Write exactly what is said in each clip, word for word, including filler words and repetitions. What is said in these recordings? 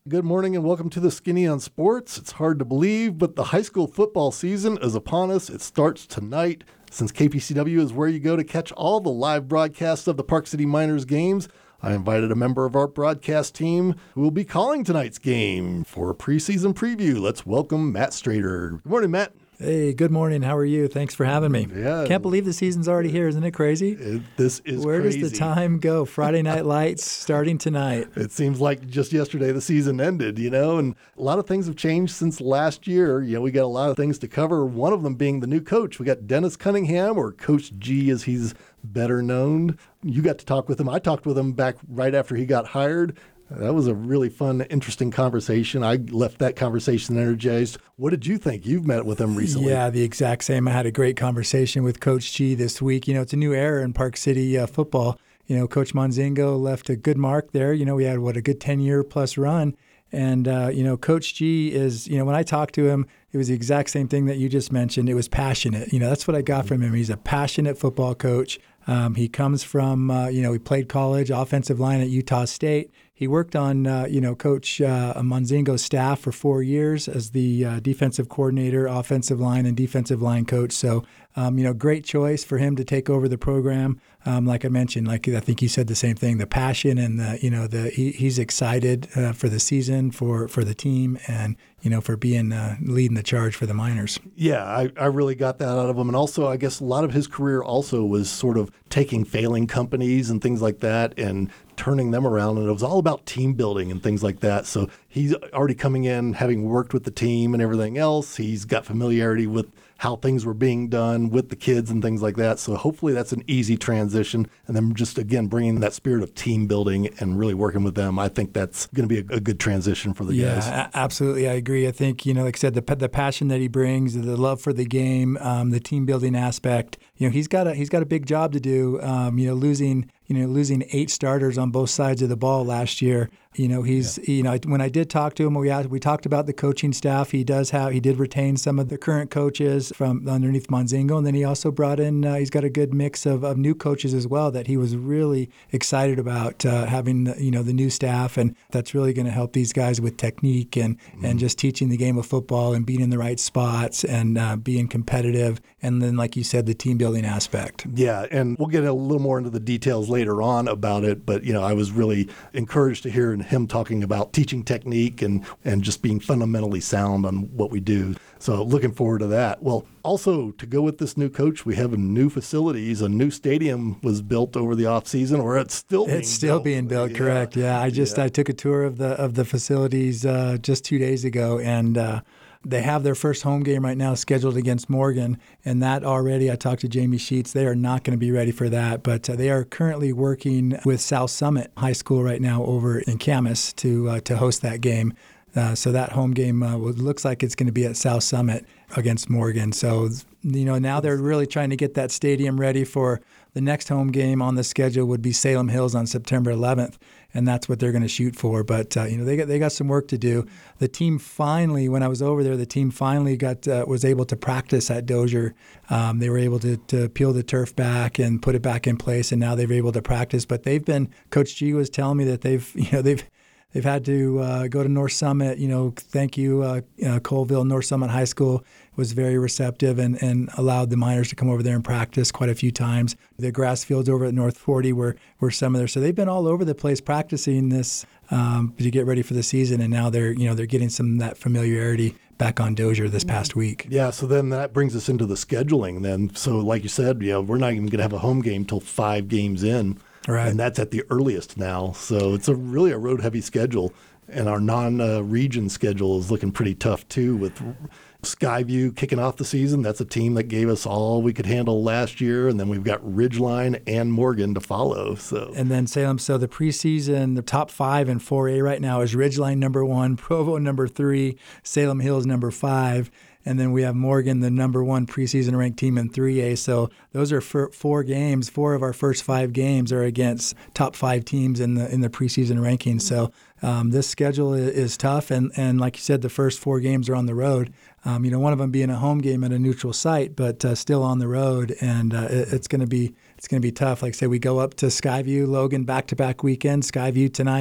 Good morning and welcome to the Skinny on Sports. It's hard to believe, but the high school football season is upon us. It starts tonight. Since K P C W is where you go to catch all the live broadcasts of the Park City Miners games, I invited a member of our broadcast team who will be calling tonight's game for a preseason preview. Let's welcome Matt Strader. Good morning, Matt. Hey, good morning. How are you? Thanks for having me. Yeah. Can't believe the season's already here. Isn't it crazy? It, this is Where crazy. does the time go? Friday Night Lights starting tonight. It seems like just yesterday the season ended, you know, and a lot of things have changed since last year. You know, we got a lot of things to cover, one of them being the new coach. We got Dennis Cunningham, or Coach G as he's better known. You got to talk with him. I talked with him back right after he got hired. That was a really fun, interesting conversation. I left that conversation energized. What did you think? You've met with him recently. Yeah, the exact same. I had a great conversation with Coach G this week. You know, it's a new era in Park City uh, football. You know, Coach Monzingo left a good mark there. You know, we had, what, a good ten-year plus run. And, uh, you know, Coach G is, you know, when I talked to him, it was the exact same thing that you just mentioned. It was passionate. You know, that's what I got from him. He's a passionate football coach. Um, he comes from, uh, you know, he played college, offensive line at Utah State. He worked on, uh, you know, Coach uh, Monzingo's staff for four years as the uh, defensive coordinator, offensive line, and defensive line coach. So, um, you know, great choice for him to take over the program. Um, like I mentioned, like I think he said the same thing, the passion and the, you know, the he, he's excited uh, for the season, for, for the team, and, you know, for being uh, leading the charge for the Miners. Yeah, I, I really got that out of him. And also, I guess a lot of his career also was sort of taking failing companies and things like that and turning them around. And it was all about team building and things like that. So he's already coming in, having worked with the team and everything else. He's got familiarity with how things were being done with the kids and things like that. So hopefully that's an easy transition. And then just, again, bringing that spirit of team building and really working with them. I think that's going to be a, a good transition for the yeah, guys. Yeah, absolutely. I agree. I think, you know, like I said, the the passion that he brings, the love for the game, um, the team building aspect, you know, he's got a, he's got a big job to do, um, you know, losing, you know, losing eight starters on both sides of the ball last year. You know, he's, yeah. you know, when I did talk to him, we we talked about the coaching staff. He does have, he did retain some of the current coaches from underneath Monzingo. And then he also brought in, uh, he's got a good mix of, of new coaches as well that he was really excited about uh, having, you know, the new staff. And that's really going to help these guys with technique and, mm-hmm. and just teaching the game of football and being in the right spots and uh, being competitive. And then, like you said, the team building aspect. Yeah. And we'll get a little more into the details later on about it. But, you know, I was really encouraged to hear him talking about teaching technique and, and just being fundamentally sound on what we do. So looking forward to that. Well, also to go with this new coach, we have new facilities. A new stadium was built over the off season, or it's still being it's still built. being built. Yeah. Correct. Yeah. I just yeah. I took a tour of the of the facilities uh, just two days ago, and uh, they have their first home game right now scheduled against Morgan, and that already, I talked to Jamie Sheets, they are not going to be ready for that, but uh, they are currently working with South Summit High School right now over in Camas to uh, to host that game. Uh, so that home game uh, looks like it's going to be at South Summit against Morgan. So, you know, now they're really trying to get that stadium ready for the next home game on the schedule would be Salem Hills on September eleventh, and that's what they're going to shoot for. But, uh, you know, they got they got some work to do. The team finally, when I was over there, the team finally got uh, was able to practice at Dozier. Um, they were able to, to peel the turf back and put it back in place, and now they're able to practice. But they've been, Coach G was telling me that they've, you know, they've, They've had to uh, go to North Summit. You know, thank you, uh, uh, Colville. North Summit High School was very receptive and, and allowed the Miners to come over there and practice quite a few times. The grass fields over at North forty were, were some of there. So they've been all over the place practicing this um, to get ready for the season. And now they're, you know, they're getting some of that familiarity back on Dozier this past week. Yeah, so then that brings us into the scheduling then. So like you said, you know, we're not even going to have a home game till five games in. Right. And that's at the earliest now. So it's a really a road-heavy schedule. And our non-region uh, schedule is looking pretty tough, too, with Skyview kicking off the season. That's a team that gave us all we could handle last year. And then we've got Ridgeline and Morgan to follow. So And then Salem, so the preseason, the top five in four A right now is Ridgeline number one, Provo number three, Salem Hills number five. And then we have Morgan, the number one preseason ranked team in three A. So those are four games. Four of our first five games are against top five teams in the in the preseason rankings. So um, this schedule is, is tough. And, and like you said, the first four games are on the road. Um, you know, one of them being a home game at a neutral site, but uh, still on the road. And uh, it, it's going to be it's going to be tough. Like I said, we go up to Skyview, Logan, back-to-back weekend, Skyview tonight.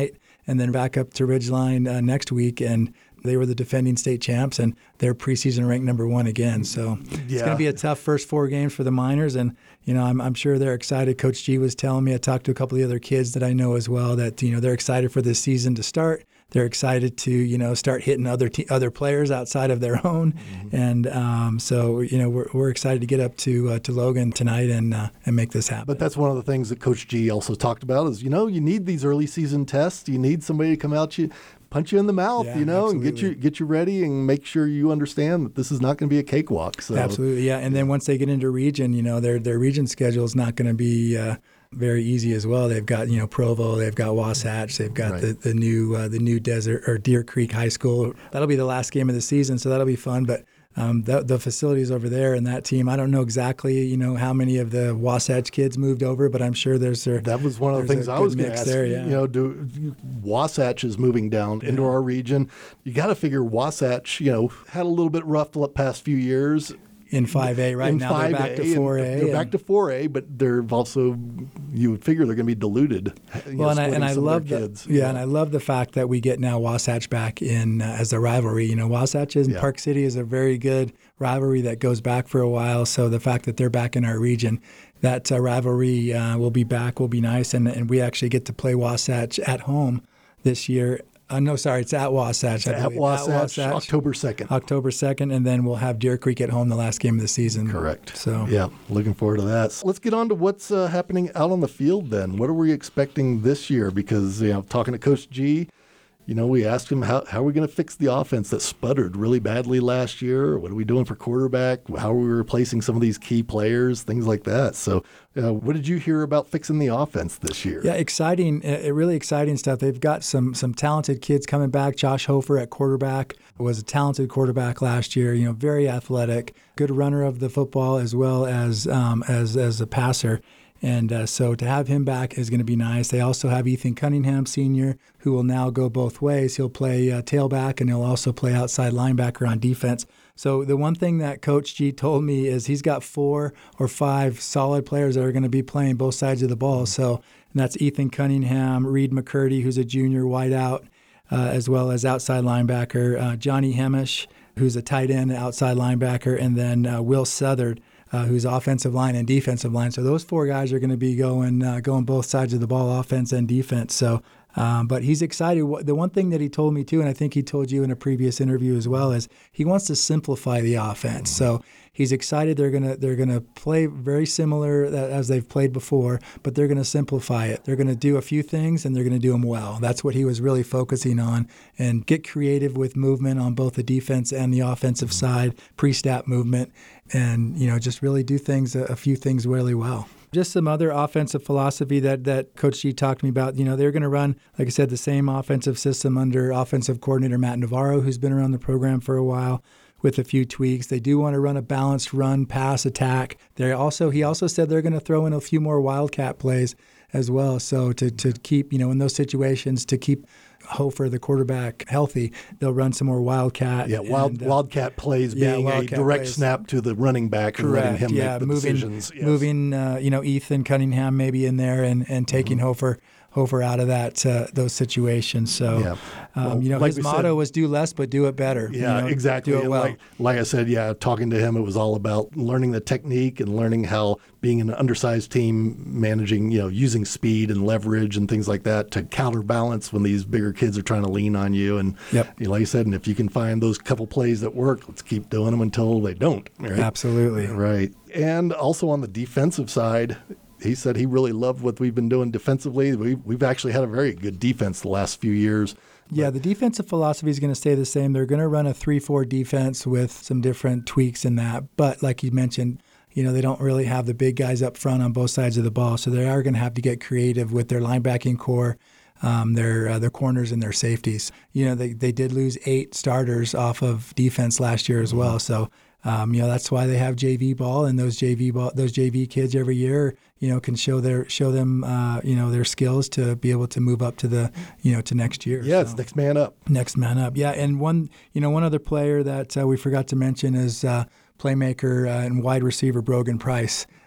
and then back up to Ridgeline uh, next week. And they were the defending state champs, and they're preseason ranked number one again. So yeah. It's going to be a tough first four games for the Miners, and you know I'm, I'm sure they're excited. Coach G was telling me, I talked to a couple of the other kids that I know as well, that you know they're excited for this season to start. They're excited to you know start hitting other te- other players outside of their own, mm-hmm. and um, so you know we're we're excited to get up to uh, to Logan tonight and uh, and make this happen. But that's one of the things that Coach G also talked about is you know you need these early season tests. You need somebody to come out you. punch you in the mouth, yeah, you know, absolutely. and get you get you ready and make sure you understand that this is not going to be a cakewalk. So. Absolutely, yeah. And then once they get into region, you know, their their region schedule is not going to be uh, very easy as well. They've got you know Provo, they've got Wasatch, they've got right. the the new uh, the new Desert or Deer Creek High School. That'll be the last game of the season, so that'll be fun. But Um, the, the facilities over there and that team, I don't know exactly, you know, how many of the Wasatch kids moved over, but I'm sure there's a That was one of the things I was going to ask. There, yeah. You know, do Wasatch is moving down yeah. into our region. You got to figure Wasatch, you know, had a little bit rough the past few years. In five A, right? In now five A, they're back to four A. They're back to four A, but they're also, you would figure they're going to be diluted. Well, know, and I, and I love the, kids. Yeah, yeah, and I love the fact that we get now Wasatch back in uh, as a rivalry. You know, Wasatch and yeah. Park City is a very good rivalry that goes back for a while. So the fact that they're back in our region, that uh, rivalry uh, will be back, will be nice. And, and we actually get to play Wasatch at home this year. Uh, no, sorry, it's at Wasatch. It's at Wasatch, at Wasatch, October second. October second, and then we'll have Deer Creek at home the last game of the season. Correct. So yeah, looking forward to that. So let's get on to what's uh, happening out on the field then. What are we expecting this year? Because, you know, talking to Coach G, you know, we asked him, how, how are we going to fix the offense that sputtered really badly last year? What are we doing for quarterback? How are we replacing some of these key players? Things like that. So uh, what did you hear about fixing the offense this year? Yeah, exciting, uh, really exciting stuff. They've got some some talented kids coming back. Josh Hofer at quarterback was a talented quarterback last year, you know, very athletic, good runner of the football as well as um, as as a passer. And uh, so to have him back is going to be nice. They also have Ethan Cunningham, senior, who will now go both ways. He'll play uh, tailback, and he'll also play outside linebacker on defense. So the one thing that Coach G told me is he's got four or five solid players that are going to be playing both sides of the ball. So and that's Ethan Cunningham, Reed McCurdy, who's a junior wideout, uh, as well as outside linebacker, uh, Johnny Hemish, who's a tight end outside linebacker, and then uh, Will Southard, Uh, who's offensive line and defensive line. So those four guys are going to be going uh, going both sides of the ball, offense and defense. So, um, but he's excited. The one thing that he told me too, and I think he told you in a previous interview as well, is he wants to simplify the offense. So he's excited. They're gonna they're gonna play very similar as they've played before, but they're gonna simplify it. They're gonna do a few things and they're gonna do them well. That's what he was really focusing on, and get creative with movement on both the defense and the offensive side, pre-snap movement. And, you know, just really do things, a, a few things really well. Just some other offensive philosophy that, that Coach G talked to me about. You know, they're going to run, like I said, the same offensive system under offensive coordinator Matt Navarro, who's been around the program for a while, with a few tweaks. They do want to run a balanced run, pass, attack. They also He also said they're going to throw in a few more wildcat plays as well. So to, to keep, you know, in those situations, to keep Hofer, the quarterback, healthy, they'll run some more wildcat. Yeah, wild, and, uh, wildcat plays yeah, being wildcat a direct plays. snap to the running back and Correct. letting him yeah, make the moving, decisions. Yes. Moving, uh, you know, Ethan Cunningham maybe in there and, and taking mm-hmm. Hofer Hofer out of that uh, those situations. So, yeah. well, um, you know, like his motto said, was do less but do it better. Yeah, you know, exactly. Do it and well. like, like I said, yeah, talking to him, it was all about learning the technique and learning how being an undersized team, managing, you know, using speed and leverage and things like that to counterbalance when these bigger kids are trying to lean on you. And yep. you know, like I said, and if you can find those couple plays that work, let's keep doing them until they don't. Right? Absolutely. Right. And also on the defensive side, he said he really loved what we've been doing defensively. We, we've actually had a very good defense the last few years. Yeah, the defensive philosophy is going to stay the same. They're going to run a three four defense with some different tweaks in that. But like you mentioned, you know, they don't really have the big guys up front on both sides of the ball. So they are going to have to get creative with their linebacking core, um, their uh, their corners and their safeties. You know, they, they did lose eight starters off of defense last year as well. So Um, you know, that's why they have J V ball, and those J V ball, those J V kids every year, you know, can show their show them, uh, you know, their skills to be able to move up to the, you know, to next year. Yeah, so, it's next man up. Next man up. Yeah, and one, you know, one other player that uh, we forgot to mention is uh, playmaker uh, and wide receiver Brogan Price.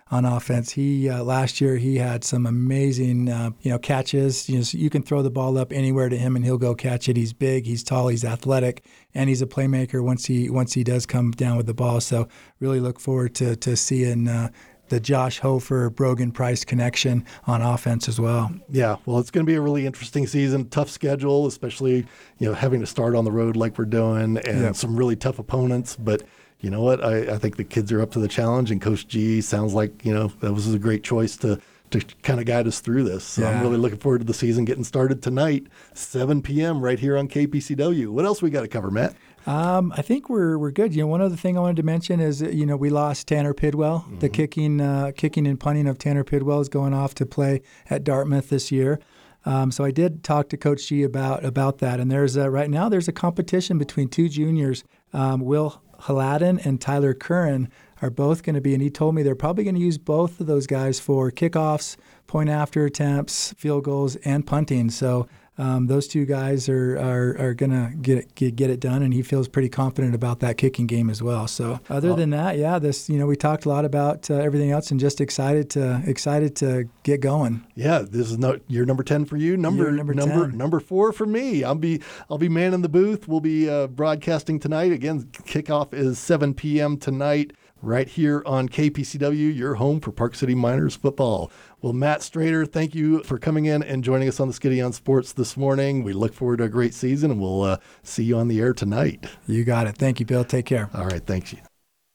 on offense. He uh, last year he had some amazing uh, you know catches. You know, so you can throw the ball up anywhere to him and he'll go catch it. He's big, he's tall, he's athletic, and he's a playmaker once he once he does come down with the ball. So really look forward to to seeing uh, the Josh Hofer Brogan Price connection on offense as well. Yeah, well, it's going to be a really interesting season. Tough schedule, especially you know having to start on the road like we're doing, and Yep. some really tough opponents. But you know what? I, I think the kids are up to the challenge, and Coach G sounds like you know that was a great choice to to kind of guide us through this. So Yeah. I'm really looking forward to the season getting started tonight, seven p.m. right here on K P C W. What else we got to cover, Matt? Um, I think we're we're good. You know, one other thing I wanted to mention is that, you know we lost Tanner Pidwell. Mm-hmm. The kicking uh, kicking and punting of Tanner Pidwell is going off to play at Dartmouth this year. Um, so I did talk to Coach G about about that. And there's a, right now there's a competition between two juniors, um, Will Haladin and Tyler Curran are both going to be, and he told me they're probably going to use both of those guys for kickoffs, point after attempts, field goals, and punting. So um, those two guys are are, are going to get it, get get it done, and he feels pretty confident about that kicking game as well. So other than that, yeah, this you know we talked a lot about uh, everything else, and just excited to excited to get going. Yeah, this is no, year number ten for you. Number Year number number ten. number four for me. I'll be I'll be manning the booth. We'll be uh, broadcasting tonight. Again, kickoff is seven p.m. tonight. Right here on K P C W, your home for Park City Miners football. Well, Matt Strader, thank you for coming in and joining us on the Skiddy on Sports this morning. We look forward to a great season, and we'll uh, see you on the air tonight. You got it. Thank you, Bill. Take care. All right, thanks you.